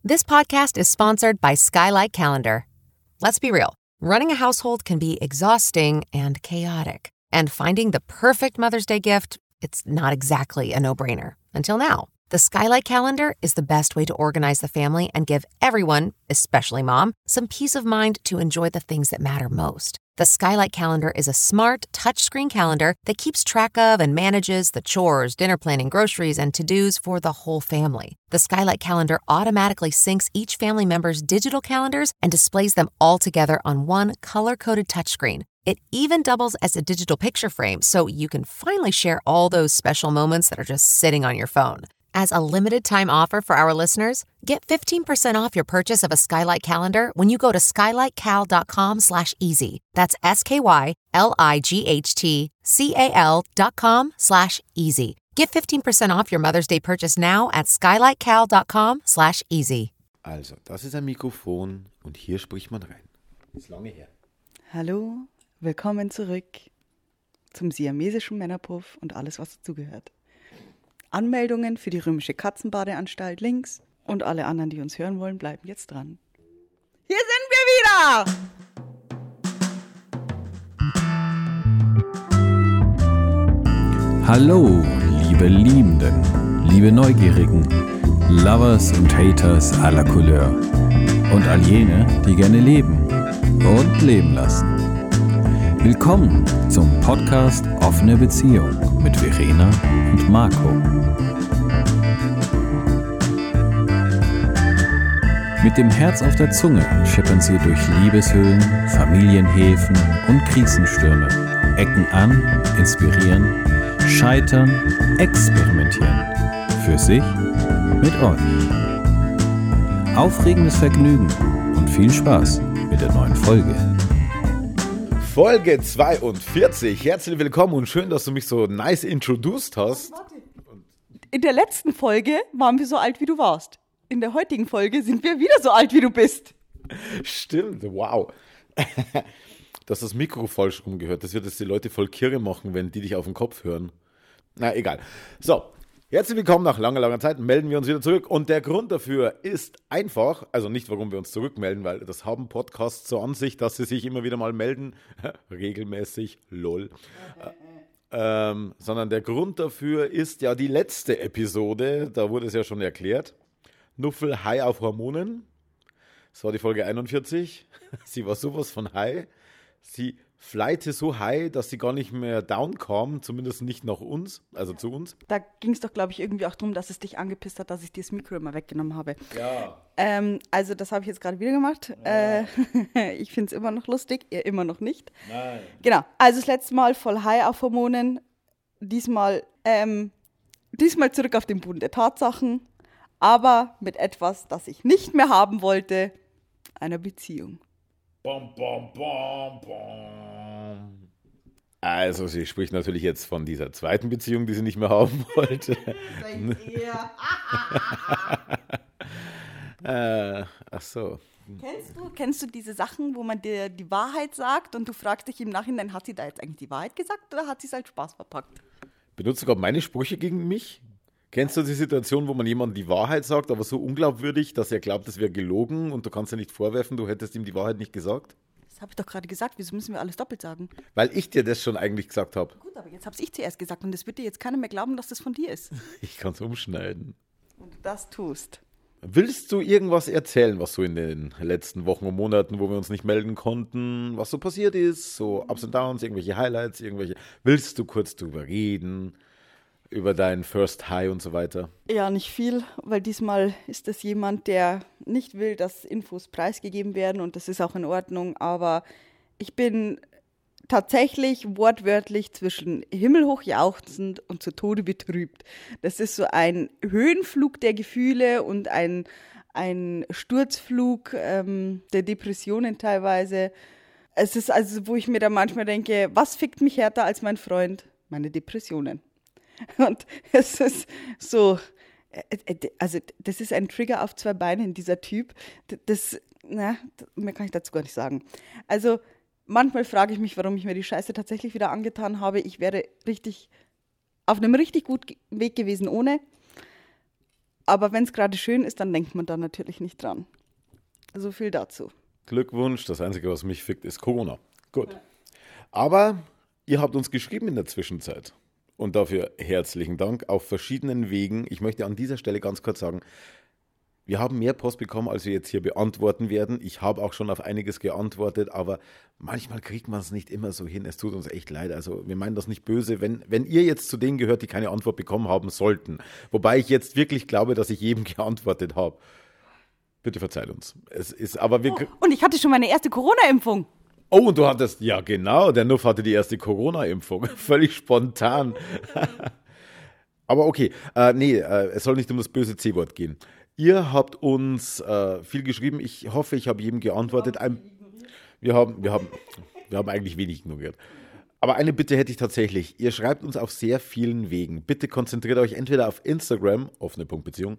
This podcast is sponsored by Skylight Calendar. Let's be real. Running a household can be exhausting and chaotic. And finding the perfect Mother's Day gift, it's not exactly a no-brainer. Until now. The Skylight Calendar is the best way to organize the family and give everyone, especially mom, some peace of mind to enjoy the things that matter most. The Skylight Calendar is a smart, touchscreen calendar that keeps track of and manages the chores, dinner planning, groceries, and to-dos for the whole family. The Skylight Calendar automatically syncs each family member's digital calendars and displays them all together on one color-coded touchscreen. It even doubles as a digital picture frame, so you can finally share all those special moments that are just sitting on your phone. As a limited-time offer for our listeners, get 15% off your purchase of a Skylight Calendar when you go to skylightcal.com/easy. That's skylightcal.com/easy. Get 15% off your Mother's Day purchase now at skylightcal.com/easy. Also, das ist ein Mikrofon und hier spricht man rein. Ist lange her. Hallo, willkommen zurück zum siamesischen Männerpuff und alles, was dazugehört. Anmeldungen für die Römische Katzenbadeanstalt links und alle anderen, die uns hören wollen, bleiben jetzt dran. Hier sind wir wieder! Hallo, liebe Liebenden, liebe Neugierigen, Lovers und Haters aller Couleur und all jene, die gerne leben und leben lassen. Willkommen zum Podcast Offene Beziehung mit Verena und Marco. Mit dem Herz auf der Zunge schippern sie durch Liebeshöhlen, Familienhäfen und Krisensstürme, ecken an, inspirieren, scheitern, experimentieren. Für sich, mit euch. Aufregendes Vergnügen und viel Spaß mit der neuen Folge. Folge 42. Herzlich willkommen und schön, dass du mich so nice introduced hast. In der letzten Folge waren wir so alt, wie du warst. In der heutigen Folge sind wir wieder so alt, wie du bist. Stimmt, wow. Du hast das Mikro falsch rumgehört. Das wird jetzt die Leute voll kirre machen, wenn die dich auf den Kopf hören. Na, egal. So, herzlich willkommen nach langer, langer Zeit. Melden wir uns wieder zurück. Und der Grund dafür ist einfach, also nicht, warum wir uns zurückmelden, weil das haben Podcasts so an sich, dass sie sich immer wieder mal melden. Regelmäßig, lol. Sondern der Grund dafür ist ja die letzte Episode. Da wurde es ja schon erklärt. Nuffel high auf Hormonen. Das war die Folge 41. Sie war sowas von high. Sie flighte so high, dass sie gar nicht mehr down kam, zumindest nicht nach uns, also zu uns. Da ging es doch, glaube ich, irgendwie auch darum, dass es dich angepisst hat, dass ich dir das Mikro immer weggenommen habe. Ja. Also das habe ich jetzt gerade wieder gemacht. Ja. Ich finde es immer noch lustig, ihr immer noch nicht. Nein. Genau, also das letzte Mal voll high auf Hormonen. Diesmal zurück auf den Boden der Tatsachen, aber mit etwas, das ich nicht mehr haben wollte, einer Beziehung. Bom, bom, bom, bom. Also sie spricht natürlich jetzt von dieser zweiten Beziehung, die sie nicht mehr haben wollte. Ach so. Kennst du diese Sachen, wo man dir die Wahrheit sagt und du fragst dich im Nachhinein, hat sie da jetzt eigentlich die Wahrheit gesagt oder hat sie es als Spaß verpackt? Benutzt du gerade meine Sprüche gegen mich? Kennst du die Situation, wo man jemandem die Wahrheit sagt, aber so unglaubwürdig, dass er glaubt, es wäre gelogen und du kannst ja nicht vorwerfen, du hättest ihm die Wahrheit nicht gesagt? Das habe ich doch gerade gesagt. Wieso müssen wir alles doppelt sagen? Weil ich dir das schon eigentlich gesagt habe. Gut, aber jetzt habe ich zuerst gesagt und es wird dir jetzt keiner mehr glauben, dass das von dir ist. Ich kann es umschneiden. Und du das tust. Willst du irgendwas erzählen, was so in den letzten Wochen und Monaten, wo wir uns nicht melden konnten, was so passiert ist? So Ups und Downs, irgendwelche Highlights, Willst du kurz drüber reden? Über deinen First High und so weiter? Ja, nicht viel, weil diesmal ist das jemand, der nicht will, dass Infos preisgegeben werden und das ist auch in Ordnung, aber ich bin tatsächlich wortwörtlich zwischen himmelhoch jauchzend und zu Tode betrübt. Das ist so ein Höhenflug der Gefühle und ein Sturzflug der Depressionen teilweise. Es ist also, wo ich mir dann manchmal denke, was fickt mich härter als mein Freund? Meine Depressionen. Und es ist so, also das ist ein Trigger auf zwei Beinen, dieser Typ. Mehr kann ich dazu gar nicht sagen. Also manchmal frage ich mich, warum ich mir die Scheiße tatsächlich wieder angetan habe. Ich wäre auf einem richtig guten Weg gewesen ohne. Aber wenn es gerade schön ist, dann denkt man da natürlich nicht dran. So viel dazu. Glückwunsch, das Einzige, was mich fickt, ist Corona. Gut. Aber ihr habt uns geschrieben in der Zwischenzeit. Und dafür herzlichen Dank auf verschiedenen Wegen. Ich möchte an dieser Stelle ganz kurz sagen, wir haben mehr Post bekommen, als wir jetzt hier beantworten werden. Ich habe auch schon auf einiges geantwortet, aber manchmal kriegt man es nicht immer so hin. Es tut uns echt leid. Also wir meinen das nicht böse, wenn ihr jetzt zu denen gehört, die keine Antwort bekommen haben sollten. Wobei ich jetzt wirklich glaube, dass ich jedem geantwortet habe. Bitte verzeiht uns. Es ist, aber wir und ich hatte schon meine erste Corona-Impfung. Oh, und du hattest, ja genau, der Nuff hatte die erste Corona-Impfung. Völlig spontan. Aber okay, es soll nicht um das böse C-Wort gehen. Ihr habt uns viel geschrieben. Ich hoffe, ich habe jedem geantwortet. Wir haben eigentlich wenig ignoriert. Aber eine Bitte hätte ich tatsächlich. Ihr schreibt uns auf sehr vielen Wegen. Bitte konzentriert euch entweder auf Instagram, offene.beziehung,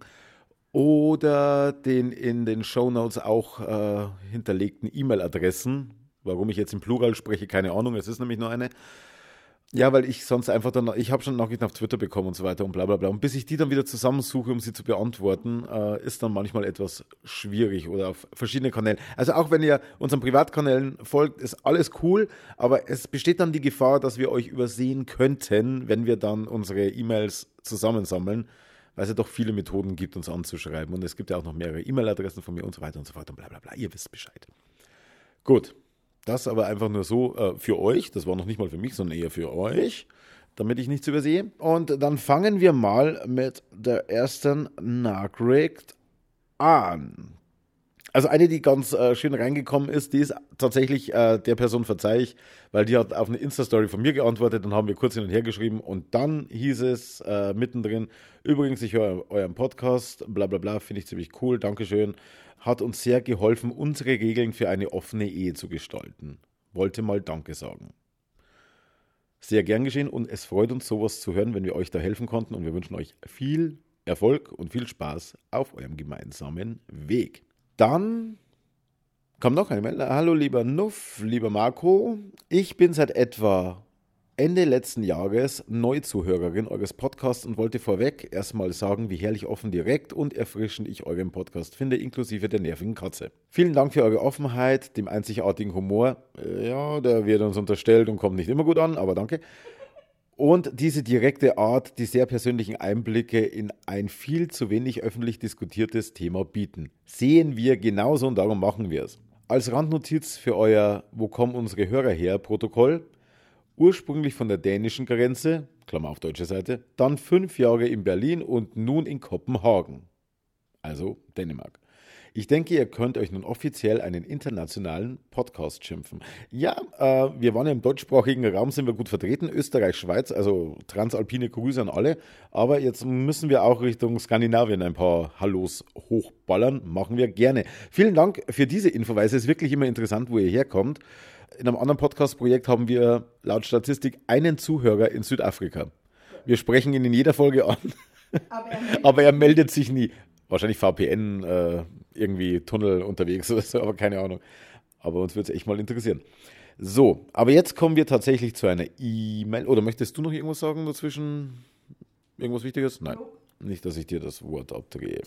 oder den in den Shownotes auch hinterlegten E-Mail-Adressen. Warum ich jetzt im Plural spreche, keine Ahnung. Es ist nämlich nur eine. Ja, weil ich sonst einfach dann, ich habe schon Nachrichten auf Twitter bekommen und so weiter und bla bla bla. Und bis ich die dann wieder zusammensuche, um sie zu beantworten, ist dann manchmal etwas schwierig oder auf verschiedene Kanälen. Also auch wenn ihr unseren Privatkanälen folgt, ist alles cool, aber es besteht dann die Gefahr, dass wir euch übersehen könnten, wenn wir dann unsere E-Mails zusammensammeln, weil es ja doch viele Methoden gibt, uns anzuschreiben. Und es gibt ja auch noch mehrere E-Mail-Adressen von mir und so weiter und so fort und bla bla bla. Ihr wisst Bescheid. Gut. Das aber einfach nur so für euch, das war noch nicht mal für mich, sondern eher für euch, damit ich nichts übersehe. Und dann fangen wir mal mit der ersten Nachricht an. Also eine, die ganz schön reingekommen ist, die ist tatsächlich der Person verzeih ich, weil die hat auf eine Insta-Story von mir geantwortet, dann haben wir kurz hin und her geschrieben und dann hieß es mittendrin, übrigens, ich höre euren Podcast, bla bla bla, finde ich ziemlich cool, Dankeschön. Hat uns sehr geholfen, unsere Regeln für eine offene Ehe zu gestalten. Wollte mal Danke sagen. Sehr gern geschehen und es freut uns, sowas zu hören, wenn wir euch da helfen konnten und wir wünschen euch viel Erfolg und viel Spaß auf eurem gemeinsamen Weg. Dann kommt noch eine Mail. Hallo lieber Nuff, lieber Marco. Ich bin seit etwa Ende letzten Jahres Neuzuhörerin eures Podcasts und wollte vorweg erstmal sagen, wie herrlich offen, direkt und erfrischend ich euren Podcast finde, inklusive der nervigen Katze. Vielen Dank für eure Offenheit, dem einzigartigen Humor. Ja, der wird uns unterstellt und kommt nicht immer gut an, aber danke. Und diese direkte Art, die sehr persönlichen Einblicke in ein viel zu wenig öffentlich diskutiertes Thema bieten. Sehen wir genauso und darum machen wir es. Als Randnotiz für euer Wo kommen unsere Hörer her Protokoll. Ursprünglich von der dänischen Grenze, Klammer auf deutsche Seite, dann 5 Jahre in Berlin und nun in Kopenhagen, also Dänemark. Ich denke, ihr könnt euch nun offiziell einen internationalen Podcast schimpfen. Ja, wir waren ja im deutschsprachigen Raum, sind wir gut vertreten, Österreich, Schweiz, also transalpine Grüße an alle. Aber jetzt müssen wir auch Richtung Skandinavien ein paar Hallos hochballern, machen wir gerne. Vielen Dank für diese Info, weil es ist wirklich immer interessant, wo ihr herkommt. In einem anderen Podcast-Projekt haben wir laut Statistik einen Zuhörer in Südafrika. Wir sprechen ihn in jeder Folge an, aber er meldet sich nie. Wahrscheinlich VPN, irgendwie Tunnel unterwegs oder so, aber keine Ahnung. Aber uns würde es echt mal interessieren. So, aber jetzt kommen wir tatsächlich zu einer E-Mail. Oder möchtest du noch irgendwas sagen dazwischen? Irgendwas Wichtiges? Nein, nicht, dass ich dir das Wort abdrehe.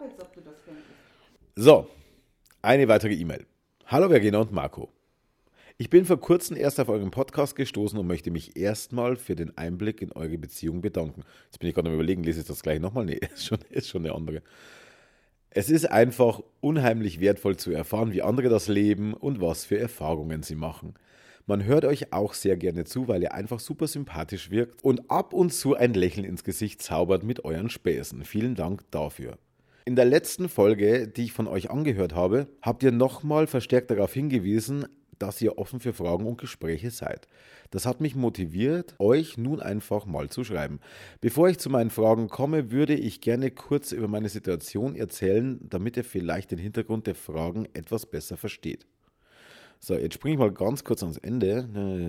So, eine weitere E-Mail. Hallo Verena und Marco. Ich bin vor kurzem erst auf euren Podcast gestoßen und möchte mich erstmal für den Einblick in eure Beziehung bedanken. Jetzt bin ich gerade am Überlegen, lese ich das gleich nochmal? Nee, ist schon eine andere. Es ist einfach unheimlich wertvoll zu erfahren, wie andere das leben und was für Erfahrungen sie machen. Man hört euch auch sehr gerne zu, weil ihr einfach super sympathisch wirkt und ab und zu ein Lächeln ins Gesicht zaubert mit euren Späßen. Vielen Dank dafür. In der letzten Folge, die ich von euch angehört habe, habt ihr nochmal verstärkt darauf hingewiesen, dass ihr offen für Fragen und Gespräche seid. Das hat mich motiviert, euch nun einfach mal zu schreiben. Bevor ich zu meinen Fragen komme, würde ich gerne kurz über meine Situation erzählen, damit ihr vielleicht den Hintergrund der Fragen etwas besser versteht. So, jetzt springe ich mal ganz kurz ans Ende.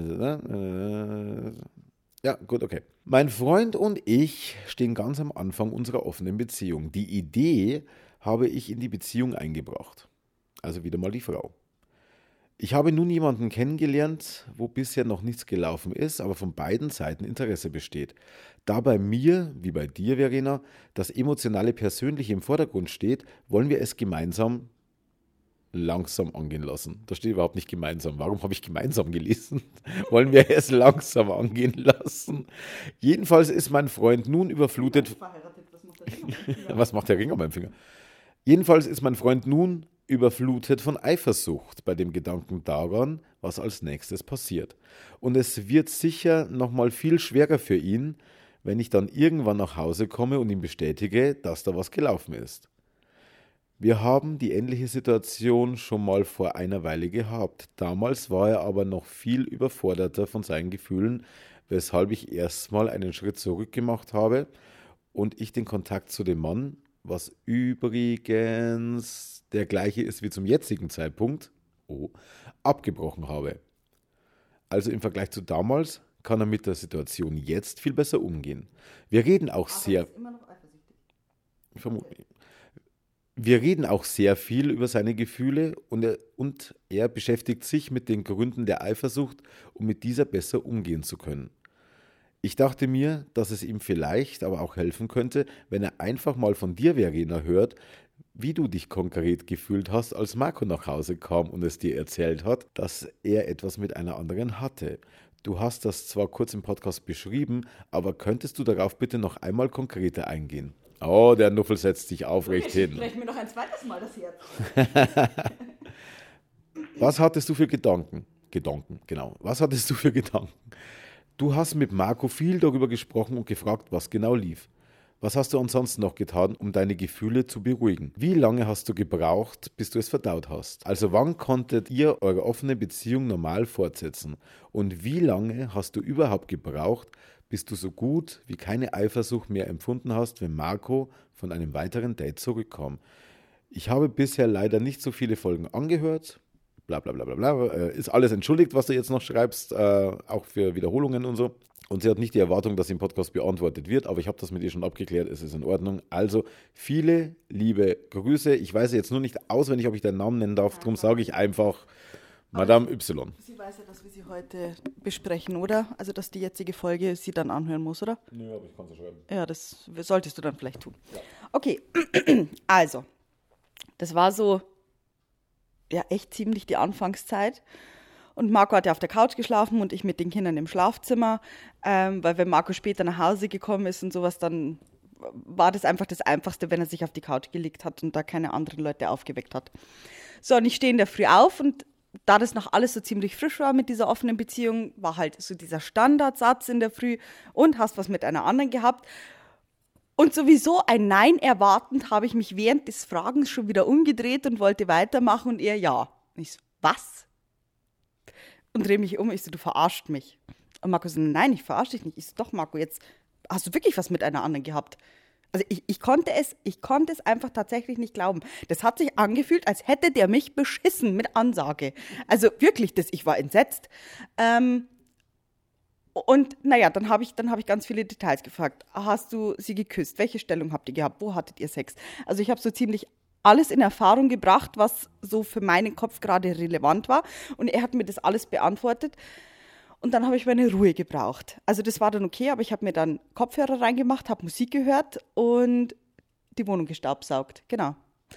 Ja, gut, okay. Mein Freund und ich stehen ganz am Anfang unserer offenen Beziehung. Die Idee habe ich in die Beziehung eingebracht. Also wieder mal die Frau. Ich habe nun jemanden kennengelernt, wo bisher noch nichts gelaufen ist, aber von beiden Seiten Interesse besteht. Da bei mir, wie bei dir, Verena, das emotionale Persönliche im Vordergrund steht, wollen wir es gemeinsam langsam angehen lassen. Da steht überhaupt nicht gemeinsam. Warum habe ich gemeinsam gelesen? Wollen wir es langsam angehen lassen? Jedenfalls ist mein Freund nun überflutet. Was macht der Ring an meinem Finger? Jedenfalls ist mein Freund nun überflutet von Eifersucht bei dem Gedanken daran, was als nächstes passiert. Und es wird sicher nochmal viel schwerer für ihn, wenn ich dann irgendwann nach Hause komme und ihm bestätige, dass da was gelaufen ist. Wir haben die ähnliche Situation schon mal vor einer Weile gehabt. Damals war er aber noch viel überforderter von seinen Gefühlen, weshalb ich erstmal einen Schritt zurück gemacht habe und ich den Kontakt zu dem Mann, was übrigens der gleiche ist wie zum jetzigen Zeitpunkt, abgebrochen habe. Also im Vergleich zu damals kann er mit der Situation jetzt viel besser umgehen. Wir reden auch sehr... Ist immer noch eifersüchtig. Vermutlich. Wir reden auch sehr viel über seine Gefühle und er beschäftigt sich mit den Gründen der Eifersucht, um mit dieser besser umgehen zu können. Ich dachte mir, dass es ihm vielleicht aber auch helfen könnte, wenn er einfach mal von dir, Verena, hört, wie du dich konkret gefühlt hast, als Marco nach Hause kam und es dir erzählt hat, dass er etwas mit einer anderen hatte. Du hast das zwar kurz im Podcast beschrieben, aber könntest du darauf bitte noch einmal konkreter eingehen? Oh, der Nuffel setzt sich aufrecht hin. Vielleicht mir noch ein zweites Mal das Herz. Was hattest du für Gedanken? Genau. Was hattest du für Gedanken? Du hast mit Marco viel darüber gesprochen und gefragt, was genau lief. Was hast du ansonsten noch getan, um deine Gefühle zu beruhigen? Wie lange hast du gebraucht, bis du es verdaut hast? Also wann konntet ihr eure offene Beziehung normal fortsetzen? Und wie lange hast du überhaupt gebraucht, bis du so gut wie keine Eifersucht mehr empfunden hast, wenn Marco von einem weiteren Date zurückkam? Ich habe bisher leider nicht so viele Folgen angehört. Bla bla bla bla bla. Ist alles entschuldigt, was du jetzt noch schreibst, auch für Wiederholungen und so. Und sie hat nicht die Erwartung, dass im Podcast beantwortet wird, aber ich habe das mit ihr schon abgeklärt, es ist in Ordnung. Also viele liebe Grüße. Ich weiß jetzt nur nicht auswendig, ob ich deinen Namen nennen darf, darum sage ich einfach Madame Y. Sie weiß ja, dass wir sie heute besprechen, oder? Also, dass die jetzige Folge sie dann anhören muss, oder? Nö, aber ich kann es ja schreiben. Ja, das solltest du dann vielleicht tun. Ja. Okay, also, das war so, ja, echt ziemlich die Anfangszeit. Und Marco hat ja auf der Couch geschlafen und ich mit den Kindern im Schlafzimmer, weil wenn Marco später nach Hause gekommen ist und sowas, dann war das einfach das Einfachste, wenn er sich auf die Couch gelegt hat und da keine anderen Leute aufgeweckt hat. So, und ich stehe in der Früh auf und da das noch alles so ziemlich frisch war mit dieser offenen Beziehung, war halt so dieser Standardsatz in der Früh und hast was mit einer anderen gehabt. Und sowieso ein Nein erwartend habe ich mich während des Fragens schon wieder umgedreht und wollte weitermachen und er ja. Ich so, was? Und drehe mich um, ich so, du verarscht mich. Und Marco so, nein, ich verarsche dich nicht. Ich so, doch Marco, jetzt hast du wirklich was mit einer anderen gehabt. Also ich konnte es einfach tatsächlich nicht glauben. Das hat sich angefühlt, als hätte der mich beschissen mit Ansage. Also wirklich, ich war entsetzt. Und naja, dann habe ich ganz viele Details gefragt. Hast du sie geküsst? Welche Stellung habt ihr gehabt? Wo hattet ihr Sex? Also ich habe so ziemlich alles in Erfahrung gebracht, was so für meinen Kopf gerade relevant war. Und er hat mir das alles beantwortet. Und dann habe ich meine Ruhe gebraucht. Also das war dann okay, aber ich habe mir dann Kopfhörer reingemacht, habe Musik gehört und die Wohnung gestaubsaugt. Genau.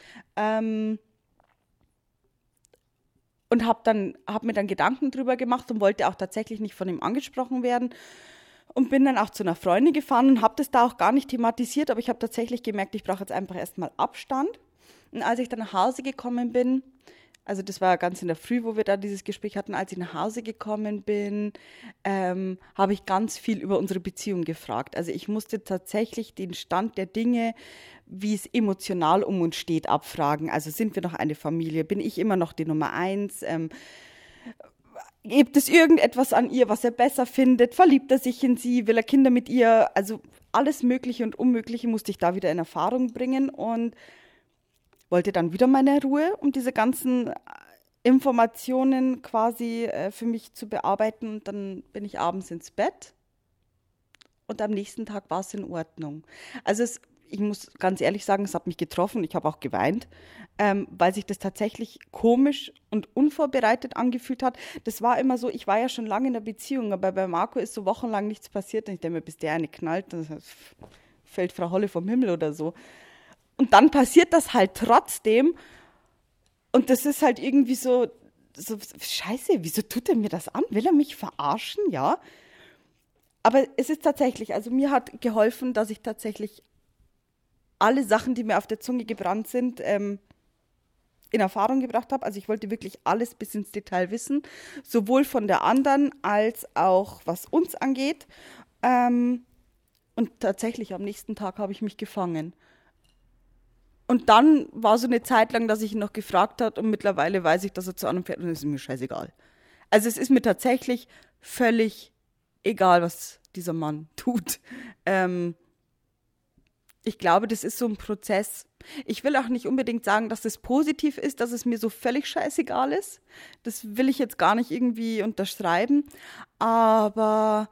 Und habe mir dann Gedanken drüber gemacht und wollte auch tatsächlich nicht von ihm angesprochen werden. Und bin dann auch zu einer Freundin gefahren und habe das da auch gar nicht thematisiert, aber ich habe tatsächlich gemerkt, ich brauche jetzt einfach erstmal Abstand. Und als ich dann nach Hause gekommen bin, also das war ganz in der Früh, wo wir da dieses Gespräch hatten, als ich nach Hause gekommen bin, habe ich ganz viel über unsere Beziehung gefragt. Also ich musste tatsächlich den Stand der Dinge, wie es emotional um uns steht, abfragen. Also sind wir noch eine Familie? Bin ich immer noch die Nummer 1? Gibt es irgendetwas an ihr, was er besser findet? Verliebt er sich in sie? Will er Kinder mit ihr? Also alles Mögliche und Unmögliche musste ich da wieder in Erfahrung bringen und wollte dann wieder meine Ruhe, um diese ganzen Informationen quasi für mich zu bearbeiten. Und dann bin ich abends ins Bett und am nächsten Tag war es in Ordnung. Also ich muss ganz ehrlich sagen, es hat mich getroffen. Ich habe auch geweint, weil sich das tatsächlich komisch und unvorbereitet angefühlt hat. Das war immer so, ich war ja schon lange in der Beziehung, aber bei Marco ist so wochenlang nichts passiert. Und ich denke mir, bis der eine knallt, dann fällt Frau Holle vom Himmel oder so. Und dann passiert das halt trotzdem. Und das ist halt irgendwie so scheiße, wieso tut er mir das an? Will er mich verarschen? Ja. Aber es ist tatsächlich, also mir hat geholfen, dass ich tatsächlich alle Sachen, die mir auf der Zunge gebrannt sind, in Erfahrung gebracht habe. Also ich wollte wirklich alles bis ins Detail wissen, sowohl von der anderen als auch was uns angeht. Und tatsächlich am nächsten Tag habe ich mich gefangen. Und dann war so eine Zeit lang, dass ich ihn noch gefragt habe und mittlerweile weiß ich, dass er zu einem fährt und es ist mir scheißegal. Also es ist mir tatsächlich völlig egal, was dieser Mann tut. Ich glaube, das ist so ein Prozess. Ich will auch nicht unbedingt sagen, dass das positiv ist, dass es mir so völlig scheißegal ist. Das will ich jetzt gar nicht irgendwie unterschreiben. Aber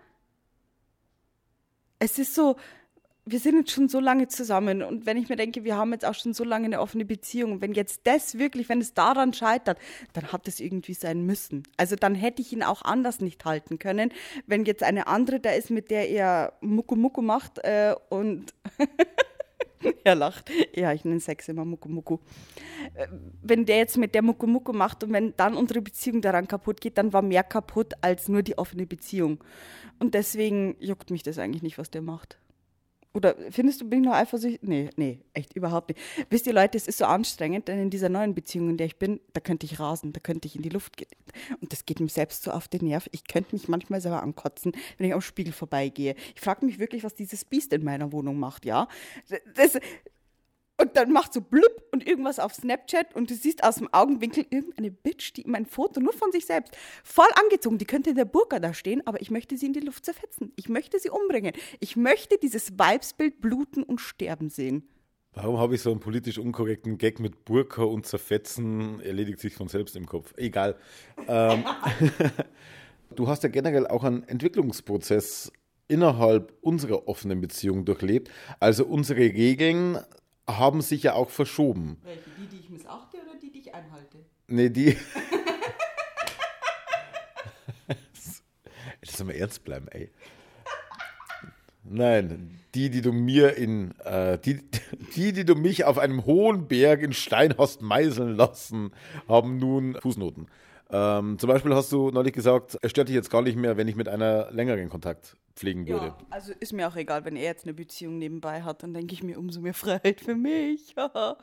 es ist so, wir sind jetzt schon so lange zusammen und wenn ich mir denke, wir haben jetzt auch schon so lange eine offene Beziehung und wenn jetzt das wirklich, wenn es daran scheitert, dann hat es irgendwie sein müssen. Also dann hätte ich ihn auch anders nicht halten können, wenn jetzt eine andere da ist, mit der er Mucku Mucku macht und er lacht. Ja, ich nenne Sex immer Mucku Mucku. Wenn der jetzt mit der Mucku Mucku macht und wenn dann unsere Beziehung daran kaputt geht, dann war mehr kaputt als nur die offene Beziehung. Und deswegen juckt mich das eigentlich nicht, was der macht. Oder findest du, bin ich noch eifersüchtig? Nee, echt überhaupt nicht. Wisst ihr, Leute, es ist so anstrengend, denn in dieser neuen Beziehung, in der ich bin, da könnte ich rasen, da könnte ich in die Luft gehen. Und das geht mir selbst so auf den Nerv. Ich könnte mich manchmal selber ankotzen, wenn ich am Spiegel vorbeigehe. Ich frage mich wirklich, was dieses Biest in meiner Wohnung macht, ja? Und dann macht so blüpp und irgendwas auf Snapchat und du siehst aus dem Augenwinkel irgendeine Bitch, die mein Foto nur von sich selbst, voll angezogen, die könnte in der Burka da stehen, aber ich möchte sie in die Luft zerfetzen. Ich möchte sie umbringen. Ich möchte dieses Weibsbild bluten und sterben sehen. Warum habe ich so einen politisch unkorrekten Gag mit Burka und Zerfetzen? Erledigt sich von selbst im Kopf. Egal. Du hast ja generell auch einen Entwicklungsprozess innerhalb unserer offenen Beziehung durchlebt. Also unsere Regeln haben sich ja auch verschoben. Welche? Die ich missachte oder die ich einhalte? Nee, die... Jetzt soll mal ernst bleiben, ey. Nein, die du mir die du mich auf einem hohen Berg in Stein hast meißeln lassen, haben nun Fußnoten. Zum Beispiel hast du neulich gesagt, es stört dich jetzt gar nicht mehr, wenn ich mit einer längeren Kontakt pflegen würde. Ja, also ist mir auch egal, wenn er jetzt eine Beziehung nebenbei hat, dann denke ich mir, umso mehr Freiheit für mich.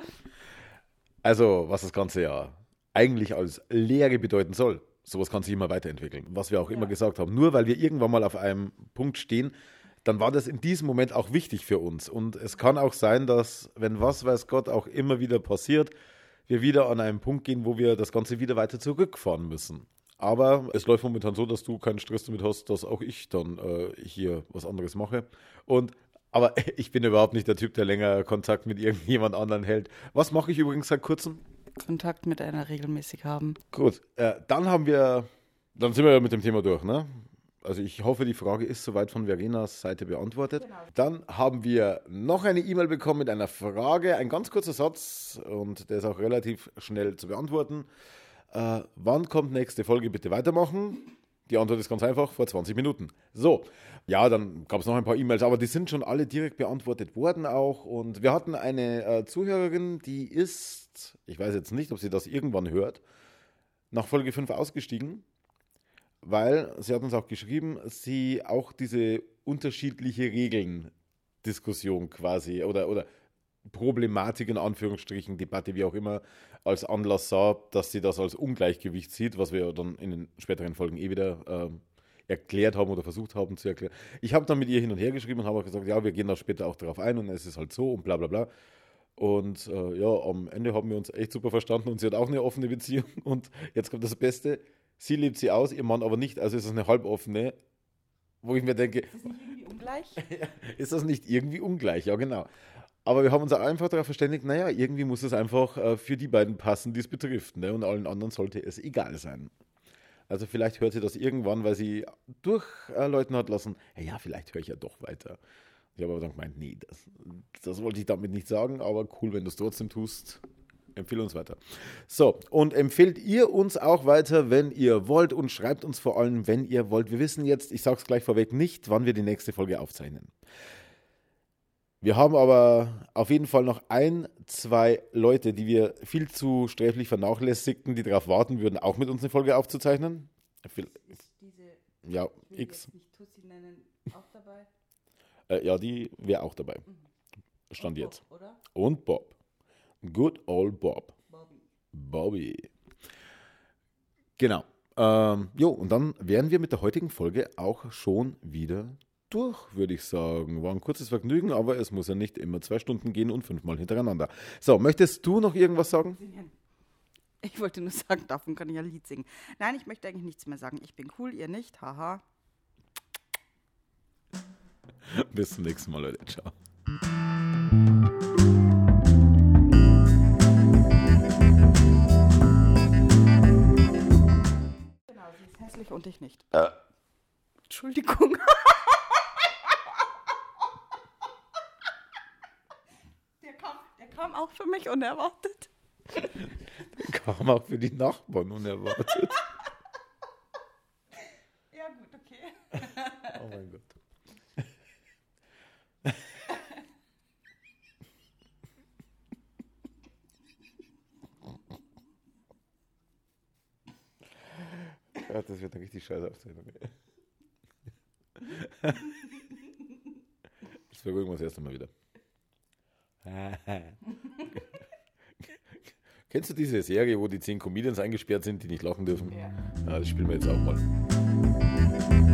Also, was das Ganze ja eigentlich als Lehre bedeuten soll, sowas kann sich immer weiterentwickeln. Was wir auch immer gesagt haben, nur weil wir irgendwann mal auf einem Punkt stehen, dann war das in diesem Moment auch wichtig für uns. Und es kann auch sein, dass, wenn was weiß Gott auch immer wieder passiert, wir wieder an einen Punkt gehen, wo wir das Ganze wieder weiter zurückfahren müssen. Aber es läuft momentan so, dass du keinen Stress damit hast, dass auch ich dann hier was anderes mache. Aber ich bin überhaupt nicht der Typ, der länger Kontakt mit irgendjemand anderen hält. Was mache ich übrigens seit kurzem? Kontakt mit einer regelmäßig haben. Gut, dann sind wir ja mit dem Thema durch, ne? Also ich hoffe, die Frage ist soweit von Verenas Seite beantwortet. Genau. Dann haben wir noch eine E-Mail bekommen mit einer Frage, ein ganz kurzer Satz und der ist auch relativ schnell zu beantworten. Wann kommt nächste Folge? Bitte weitermachen. Die Antwort ist ganz einfach, vor 20 Minuten. So, ja, dann gab es noch ein paar E-Mails, aber die sind schon alle direkt beantwortet worden auch. Und wir hatten eine Zuhörerin, die ist, ich weiß jetzt nicht, ob sie das irgendwann hört, nach Folge 5 ausgestiegen. Weil, sie hat uns auch geschrieben, sie auch diese unterschiedliche Regeln-Diskussion quasi oder Problematik in Anführungsstrichen, Debatte, wie auch immer, als Anlass sah, dass sie das als Ungleichgewicht sieht, was wir dann in den späteren Folgen wieder erklärt haben oder versucht haben zu erklären. Ich habe dann mit ihr hin und her geschrieben und habe auch gesagt, ja, wir gehen da später auch darauf ein und es ist halt so und bla bla bla. Und ja, am Ende haben wir uns echt super verstanden und sie hat auch eine offene Beziehung und jetzt kommt das Beste. Sie lebt sie aus, ihr Mann aber nicht, also ist es eine halboffene, wo ich mir denke... Ist das nicht irgendwie ungleich? Ist das nicht irgendwie ungleich? Ja, genau. Aber wir haben uns einfach darauf verständigt, naja, irgendwie muss es einfach für die beiden passen, die es betrifft, ne? Und allen anderen sollte es egal sein. Also vielleicht hört sie das irgendwann, weil sie durchläuten hat lassen, ja, vielleicht höre ich ja doch weiter. Ich habe aber dann gemeint, nee, das wollte ich damit nicht sagen, aber cool, wenn du es trotzdem tust. Empfehle uns weiter. So, und empfehlt ihr uns auch weiter, wenn ihr wollt, und schreibt uns vor allem, wenn ihr wollt. Wir wissen jetzt, ich sage es gleich vorweg, nicht, wann wir die nächste Folge aufzeichnen. Wir haben aber auf jeden Fall noch 2 Leute, die wir viel zu sträflich vernachlässigten, die darauf warten würden, auch mit uns eine Folge aufzuzeichnen. Ist diese, Ja, ich will X. jetzt nicht Tussi nennen, auch dabei? Ja, die wäre auch dabei. Stand Und jetzt. Bob, oder? Und Bob. Good old Bob. Bobby. Bobby. Genau. Und dann wären wir mit der heutigen Folge auch schon wieder durch, würde ich sagen. War ein kurzes Vergnügen, aber es muss ja nicht immer 2 Stunden gehen und 5-mal hintereinander. So, möchtest du noch irgendwas sagen? Ich wollte nur sagen, davon kann ich ein Lied singen. Nein, ich möchte eigentlich nichts mehr sagen. Ich bin cool, ihr nicht. Haha. Bis zum nächsten Mal, Leute. Ciao. Genau, sie ist hässlich und ich nicht. Entschuldigung. Der kam auch für mich unerwartet. Kam auch für die Nachbarn unerwartet. Ja, gut, okay. Oh mein Gott. Ja, das wird eine richtig scheiße Aufzeichnung. Das vergucken wir das erste Mal wieder. Kennst du diese Serie, wo die 10 Comedians eingesperrt sind, die nicht lachen dürfen? Ja, das spielen wir jetzt auch mal.